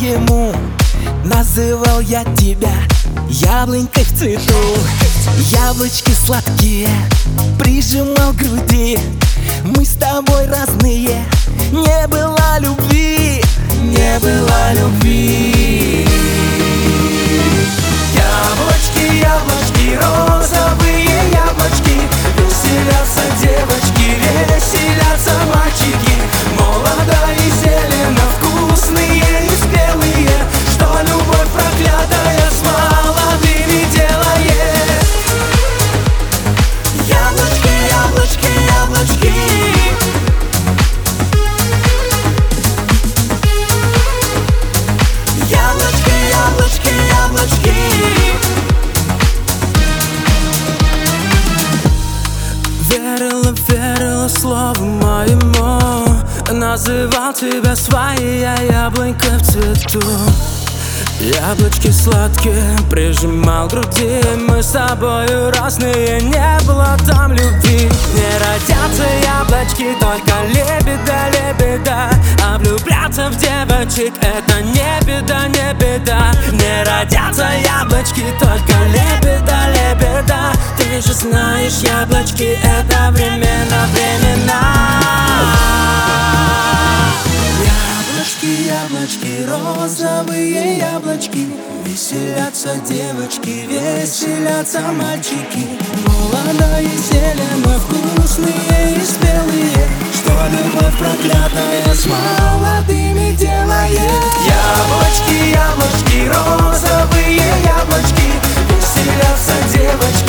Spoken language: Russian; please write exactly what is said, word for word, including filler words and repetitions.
ему, называл я тебя яблонькой в цвету. Яблочки сладкие прижимал к груди. Мы с тобой разные, не было любви, не было любви. Яблочки, яблочки, розовые яблочки, веселятся девочки, веселятся мальчики. Молодо и зелено, вкусные и спелые, что любовь проклятая с молодыми делает. Яблочки, яблочки, яблочки. Яблочки, яблочки, яблочки. Верила, верила слову моему, называл тебя своей, я яблонька в цвету. Яблочки сладкие прижимал к груди. Мы с тобою разные, не было там любви. Не родятся яблочки, только лебеда, лебеда. А влюбляться в девочек — это не беда, не беда. Не родятся яблочки, только лебеда, лебеда. Ты же знаешь, яблочки — это временно, времена. Яблочки, яблочки, розовые яблочки, веселятся девочки, веселятся мальчики. Молодо и зелено, вкусные и спелые, что любовь проклятая с молодыми делает. Яблочки, яблочки, розовые яблочки, веселятся девочки.